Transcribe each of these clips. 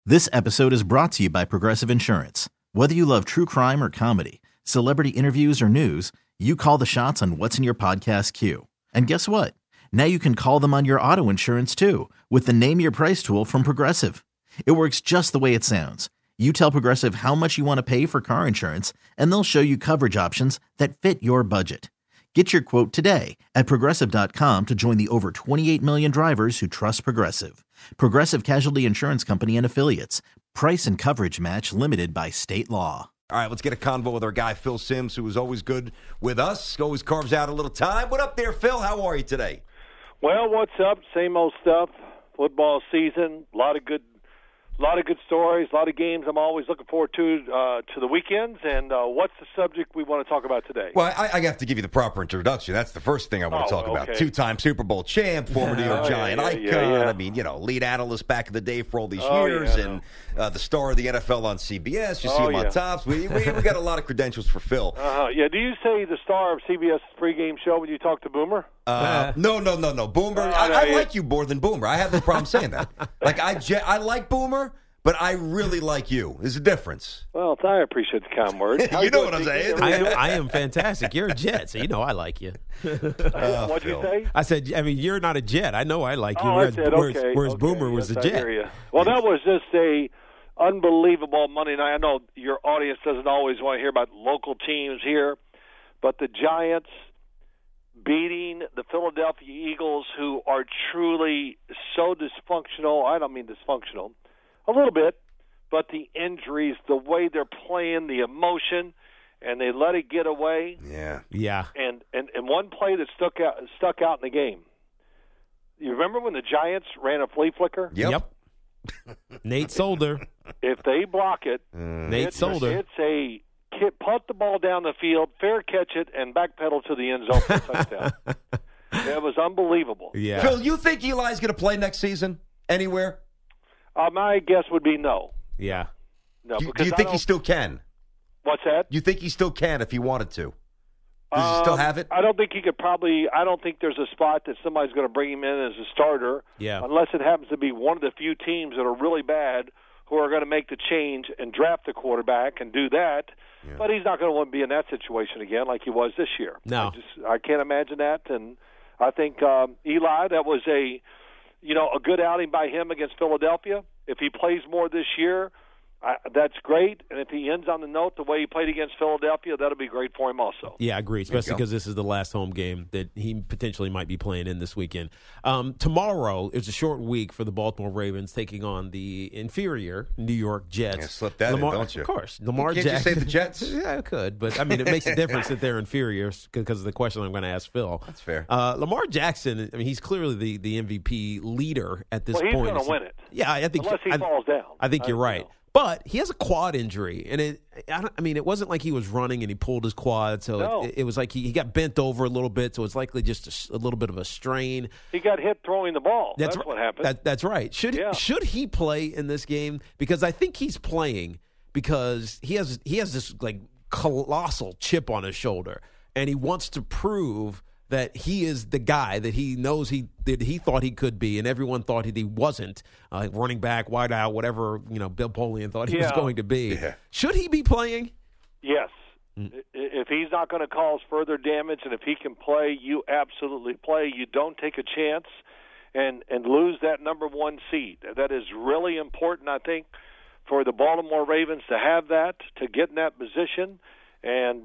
This episode is brought to you by Progressive Insurance. Whether you love true crime or comedy, celebrity interviews or news, you call the shots on what's in your podcast queue. And guess what? Now you can call them on your auto insurance too with the Name Your Price tool from Progressive. It works just the way it sounds. You tell Progressive how much you want to pay for car insurance, and they'll show you coverage options that fit your budget. Get your quote today at Progressive.com to join the over 28 million drivers who trust Progressive. Progressive Casualty Insurance Company and Affiliates. Price and coverage match limited by state law. All right, let's get a convo with our guy, Phil Simms, who is always good with us, always carves out a little time. What up there, Phil? How are you today? Well, what's up? Same old stuff. Football season, a lot of good stories, a lot of games I'm always looking forward to the weekends. And what's the subject we want to talk about today? Well, I have to give you the proper introduction. That's the first thing I want to talk about. Two-time Super Bowl champ, former New York Giant icon. Yeah. I mean, lead analyst back in the day for all these years, and the star of the NFL on CBS. You see him on Tops. We got a lot of credentials for Phil. Yeah. Do you say the star of CBS pregame show when you talk to Boomer? No. Boomer. I like you more than Boomer. I have no problem saying that. Like I like Boomer, but I really like you. There's a difference. Well, I appreciate the kind words. You know what I'm saying? I am fantastic. You're a Jet, so you know I like you. What'd you say? I said, you're not a Jet. I know I like you. Whereas Boomer was a Jet. Well, that was just a unbelievable Monday night. I know your audience doesn't always want to hear about local teams here, but the Giants beating the Philadelphia Eagles, who are truly so dysfunctional. I don't mean dysfunctional. A little bit, but the injuries, the way they're playing, the emotion, and they let it get away. Yeah. And one play that stuck out in the game. You remember when the Giants ran a flea flicker? Yep. Nate Solder. If they block it, Nate Solder. It's a punt the ball down the field, fair catch it, and backpedal to the end zone for a touchdown. It was unbelievable. Yeah. Phil, you think Eli's going to play next season anywhere? My guess would be no. Yeah. No. Do you think he still can? What's that? You think he still can if he wanted to? Does he still have it? I don't think he could probably. I don't think there's a spot that somebody's going to bring him in as a starter. Yeah. Unless it happens to be one of the few teams that are really bad who are going to make the change and draft the quarterback and do that. Yeah. But he's not going to want to be in that situation again like he was this year. No. I can't imagine that. And I think Eli, that was a good outing by him against Philadelphia. If he plays more this year, that's great. And if he ends on the note the way he played against Philadelphia, that'll be great for him also. Yeah, I agree, especially because this is the last home game that he potentially might be playing in this weekend. Tomorrow is a short week for the Baltimore Ravens taking on the inferior New York Jets. Yeah, slip that in, don't you? Of course. Lamar Can't Jackson. you say the Jets? Yeah, I could. But, it makes a difference that they're inferior because of the question I'm going to ask Phil. That's fair. Lamar Jackson, he's clearly the MVP leader at this point. Well, he's going to win it. Yeah, I think. Unless he falls down. I think you're right. But he has a quad injury, and it wasn't like he was running and he pulled his quad, so it was like he got bent over a little bit, so it's likely just a little bit of a strain. He got hit throwing the ball. That's what happened. That's right. Should he play in this game? Because I think he's playing because he has this like colossal chip on his shoulder, and he wants to prove that he is the guy that he knows he thought he could be, and everyone thought he wasn't. Running back, wide out, whatever Bill Polian thought he was going to be. Yeah. Should he be playing? Yes. If he's not going to cause further damage, and if he can play, you absolutely play. You don't take a chance and lose that number one seed. That is really important, I think, for the Baltimore Ravens to have that, to get in that position. And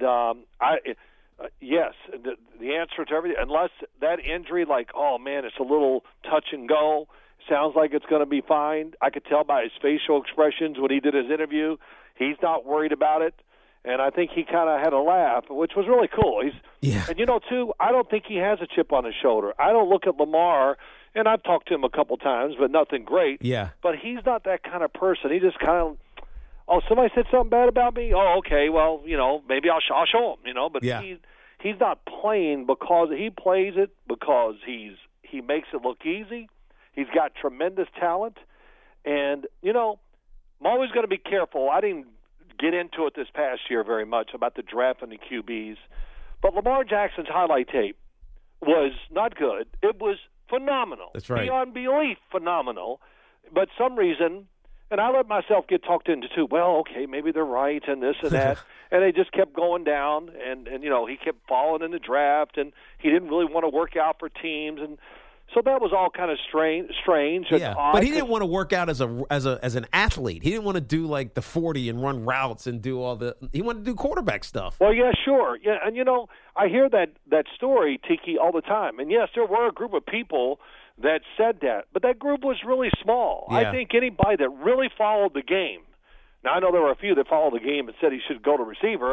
yes, the answer to everything, unless that injury, like, oh, man, it's a little touch and go, sounds like it's going to be fine. I could tell by his facial expressions when he did his interview, he's not worried about it. And I think he kind of had a laugh, which was really cool. And, too, I don't think he has a chip on his shoulder. I don't look at Lamar, and I've talked to him a couple times, but nothing great. Yeah. But he's not that kind of person. He just kind of, oh, somebody said something bad about me? Oh, okay, well, maybe I'll show him, But he's not playing because he plays it because he makes it look easy. He's got tremendous talent. And, I'm always going to be careful. I didn't get into it this past year very much about the draft and the QBs. But Lamar Jackson's highlight tape was not good. It was phenomenal. That's right. Beyond belief phenomenal. But some reason And I let myself get talked into too. Well, okay, maybe they're right and this and that. And they just kept going down. And he kept falling in the draft. And he didn't really want to work out for teams. And so that was all kind of strange and odd. But he didn't want to work out as an athlete. He didn't want to do like the 40 and run routes and do all the. He wanted to do quarterback stuff. Well, yeah, sure, yeah, and I hear that story, Tiki, all the time. And yes, there were a group of people that said that, but that group was really small. Yeah. I think anybody that really followed the game. Now, I know there were a few that followed the game and said he should go to receiver,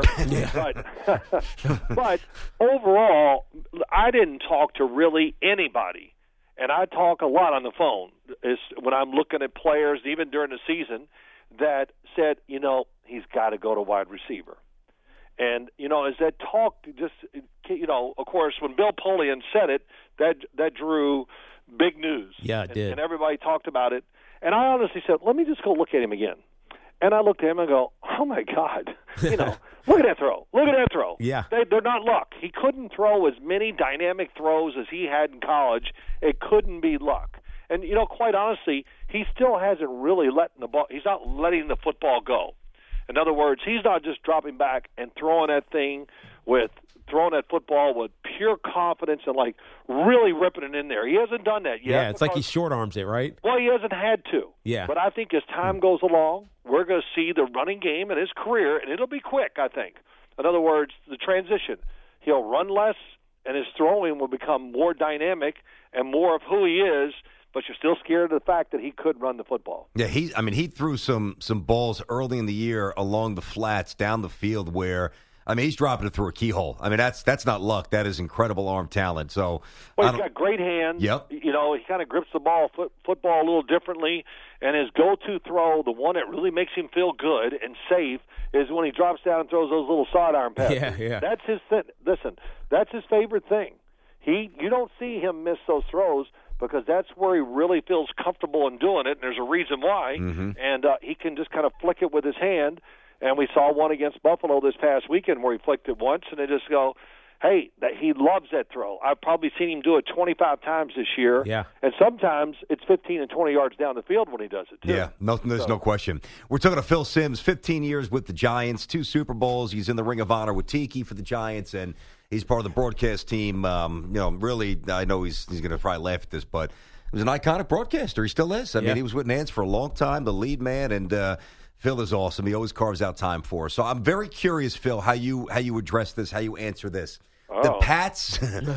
but overall, I didn't talk to really anybody. And I talk a lot on the phone when I'm looking at players, even during the season, that said, he's got to go to wide receiver. And, as that talk just, of course, when Bill Polian said it, that drew big news. Yeah, it did. And everybody talked about it. And I honestly said, let me just go look at him again. And I looked at him and go, oh, my God, look at that throw. Look at that throw. Yeah. They're not luck. He couldn't throw as many dynamic throws as he had in college. It couldn't be luck. And, quite honestly, he still hasn't really he's not letting the football go. In other words, he's not just dropping back and throwing that football with pure confidence and like really ripping it in there. He hasn't done that yet. Yeah, it's like he short arms it, right? Well, he hasn't had to. Yeah. But I think as time goes along, we're going to see the running game in his career, and it'll be quick, I think. In other words, the transition. He'll run less, and his throwing will become more dynamic and more of who he is, but you're still scared of the fact that he could run the football. Yeah, he threw some balls early in the year along the flats down the field where he's dropping it through a keyhole. That's not luck. That is incredible arm talent. So, he's got great hands. Yep. He kind of grips the football a little differently, and his go-to throw, the one that really makes him feel good and safe, is when he drops down and throws those little sidearm passes. Yeah. That's his thing. Listen, that's his favorite thing. You don't see him miss those throws because that's where he really feels comfortable in doing it, and there's a reason why. Mm-hmm. And he can just kind of flick it with his hand. And we saw one against Buffalo this past weekend where he flicked it once, and they just go, hey, he loves that throw. I've probably seen him do it 25 times this year. Yeah. And sometimes it's 15 and 20 yards down the field when he does it, too. Yeah, there's no question. We're talking to Phil Simms, 15 years with the Giants, 2 Super Bowls. He's in the Ring of Honor with Tiki for the Giants, and he's part of the broadcast team. Really, I know he's going to probably laugh at this, but he was an iconic broadcaster. He still is. I mean, he was with Nance for a long time, the lead man, and Phil is awesome. He always carves out time for us. So I'm very curious, Phil, how you address this, how you answer this. Oh. The Pats,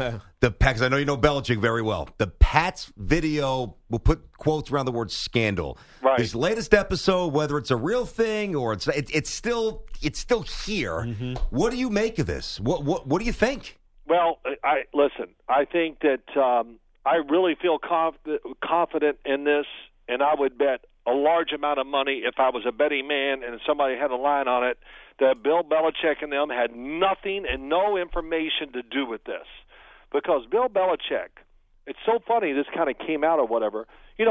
I know you know Belichick very well. The Pats video, we'll put quotes around the word scandal. Right. This latest episode, whether it's a real thing or it's still here. Mm-hmm. What do you make of this? What do you think? Well, I think that I really feel confident in this, and I would bet a large amount of money if I was a betting man and somebody had a line on it that Bill Belichick and them had nothing and no information to do with this. Because Bill Belichick, it's so funny this kind of came out or whatever. He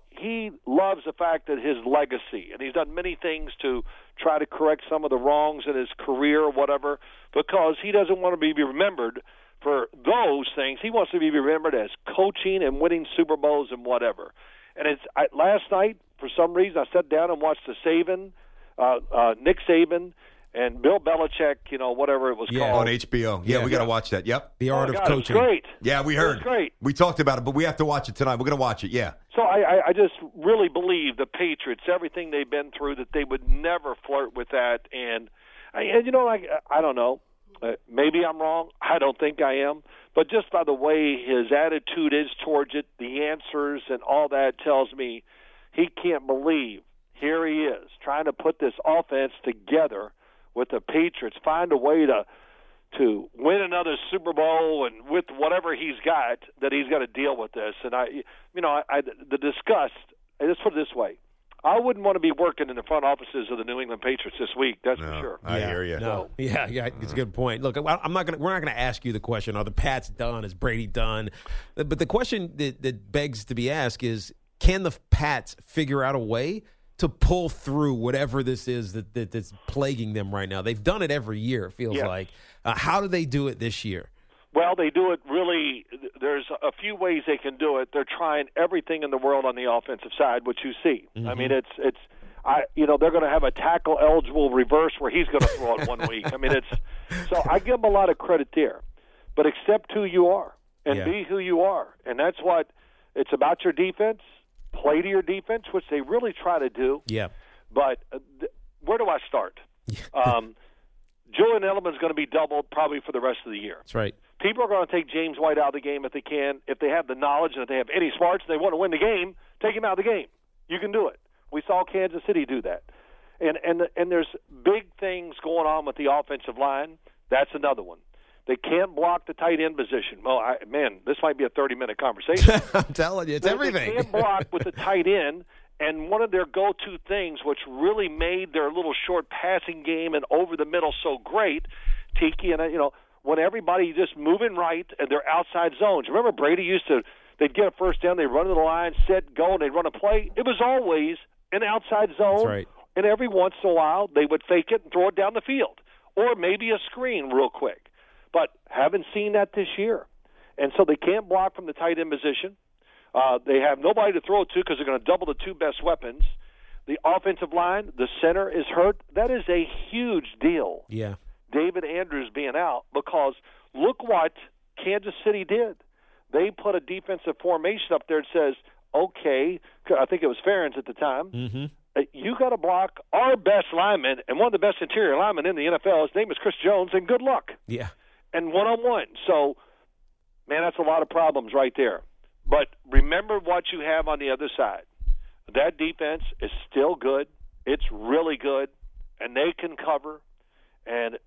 loves the fact that his legacy, and he's done many things to try to correct some of the wrongs in his career or whatever, because he doesn't want to be remembered for those things. He wants to be remembered as coaching and winning Super Bowls and whatever. And last night, for some reason, I sat down and watched Nick Saban and Bill Belichick, whatever it was called. On HBO. Yeah, we got to watch that. Yep. The Art of Coaching. It was great. Yeah, we heard. It was great. We talked about it, but we have to watch it tonight. We're going to watch it, yeah. So I just really believe the Patriots, everything they've been through, that they would never flirt with that. And I don't know. Maybe I'm wrong. I don't think I am. But just by the way his attitude is towards it, the answers and all that tells me he can't believe here he is trying to put this offense together with the Patriots, find a way to win another Super Bowl, and with whatever he's got, that he's got to deal with this. And the disgust. Let's put it this way: I wouldn't want to be working in the front offices of the New England Patriots this week. That's for sure. I hear you. No. Yeah, it's a good point. Look, we're not going to ask you the question: are the Pats done? Is Brady done? But the question that begs to be asked is: can the Pats figure out a way to pull through whatever this is that's plaguing them right now? They've done it every year, it feels like. How do they do it this year? Well, they do it really. There's a few ways they can do it. They're trying everything in the world on the offensive side, which you see. I mean, it's. They're going to have a tackle-eligible reverse where he's going to throw it 1 week. I mean, so I give them a lot of credit there. But accept who you are and be who you are, and that's what it's about. Your defense, play to your defense, which they really try to do. Yeah. But where do I start? Julian Edelman's going to be doubled probably for the rest of the year. That's right. People are going to take James White out of the game if they can. If they have the knowledge and if they have any smarts and they want to win the game, take him out of the game. You can do it. We saw Kansas City do that. And there's big things going on with the offensive line. That's another one. They can't block the tight end position. Well, this might be a 30-minute conversation. I'm telling you, it's everything. They can't block with the tight end, and one of their go-to things, which really made their little short passing game and over the middle so great, Tiki, and when everybody just moving right and they're outside zones. Remember Brady they'd get a first down, they'd run to the line, set, go, and they'd run a play. It was always an outside zone. That's right. And every once in a while, they would fake it and throw it down the field, or maybe a screen real quick. But haven't seen that this year. And so they can't block from the tight end position. They have nobody to throw it to because they're going to double the two best weapons. The offensive line, the center is hurt. That is a huge deal. Yeah. David Andrews being out, because look what Kansas City did. They put a defensive formation up there that says, okay, I think it was Ferentz at the time, you got to block our best lineman and one of the best interior linemen in the NFL. His name is Chris Jones, and good luck. Yeah. And one-on-one. So, man, that's a lot of problems right there. But remember what you have on the other side. That defense is still good. It's really good, and they can cover. And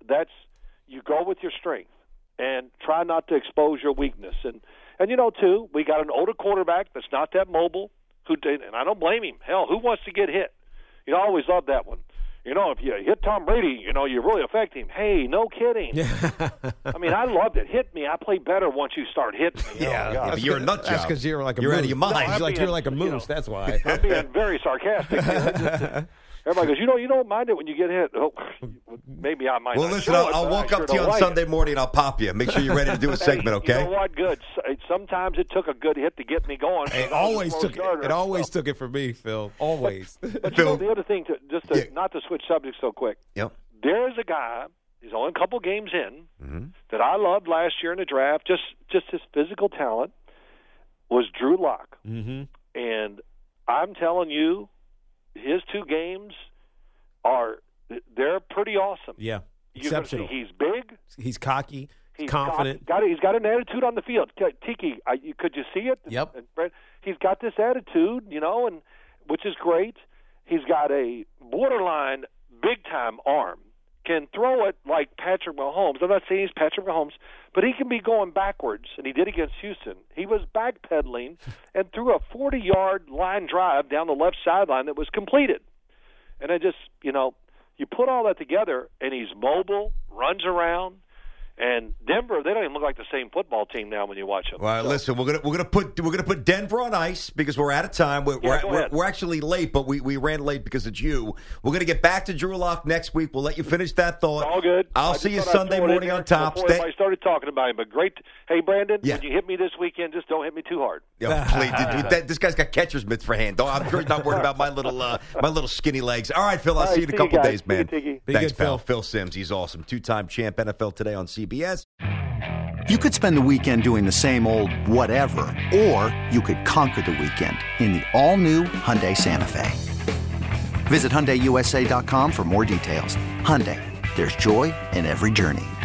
you go with your strength and try not to expose your weakness. And too, we got an older quarterback that's not that mobile, and I don't blame him. Hell, who wants to get hit? I always love that one. If you hit Tom Brady, you really affect him. Hey, no kidding. I mean, I loved it. Hit me. I play better once you start hitting me. But you're a nut job. That's because you're like a You're moose. out of your mind. You're like a moose. That's why. I'm being very sarcastic. Everybody goes, you don't mind it when you get hit. Oh, maybe I might. Well, not listen, show it, I'll but walk I up sure to you don't on like Sunday it. morning and I'll pop you. Make sure you're ready to do a segment, okay? You know what? Good. Sometimes it took a good hit to get me going. It always took it for me, Phil. Always. But Phil, the other thing, not to switch subjects so quick. Yep. There's a guy. He's only a couple games in that I loved last year in the draft. Just his physical talent was Drew Lock. And I'm telling you, his 2 games they're pretty awesome. Yeah, exceptional. He's big. He's cocky. He's confident. He's got an attitude on the field. Tiki, could you see it? Yep. He's got this attitude, and which is great. He's got a borderline big-time arm. Can throw it like Patrick Mahomes. I'm not saying he's Patrick Mahomes, but he can be going backwards, and he did against Houston. He was backpedaling and threw a 40-yard line drive down the left sideline that was completed. And I just, you put all that together, and he's mobile, runs around. And Denver, they don't even look like the same football team now when you watch them. Well, listen, we're gonna put Denver on ice because we're out of time. We're actually late, but we ran late because it's you. We're gonna get back to Drew Lock next week. We'll let you finish that thought. All good. I'll see you Sunday morning on top. I started talking about him, but great. Hey, Brandon, when you hit me this weekend, just don't hit me too hard. Please, this guy's got catcher's mitts for hand. I'm sure he's not worried about my little skinny legs. All right, Phil. I'll see you in a couple days, man. Thanks, pal. Phil Simms. He's awesome. 2-time champ, NFL Today on CBS. You could spend the weekend doing the same old whatever, or you could conquer the weekend in the all-new Hyundai Santa Fe. Visit HyundaiUSA.com for more details. Hyundai, there's joy in every journey.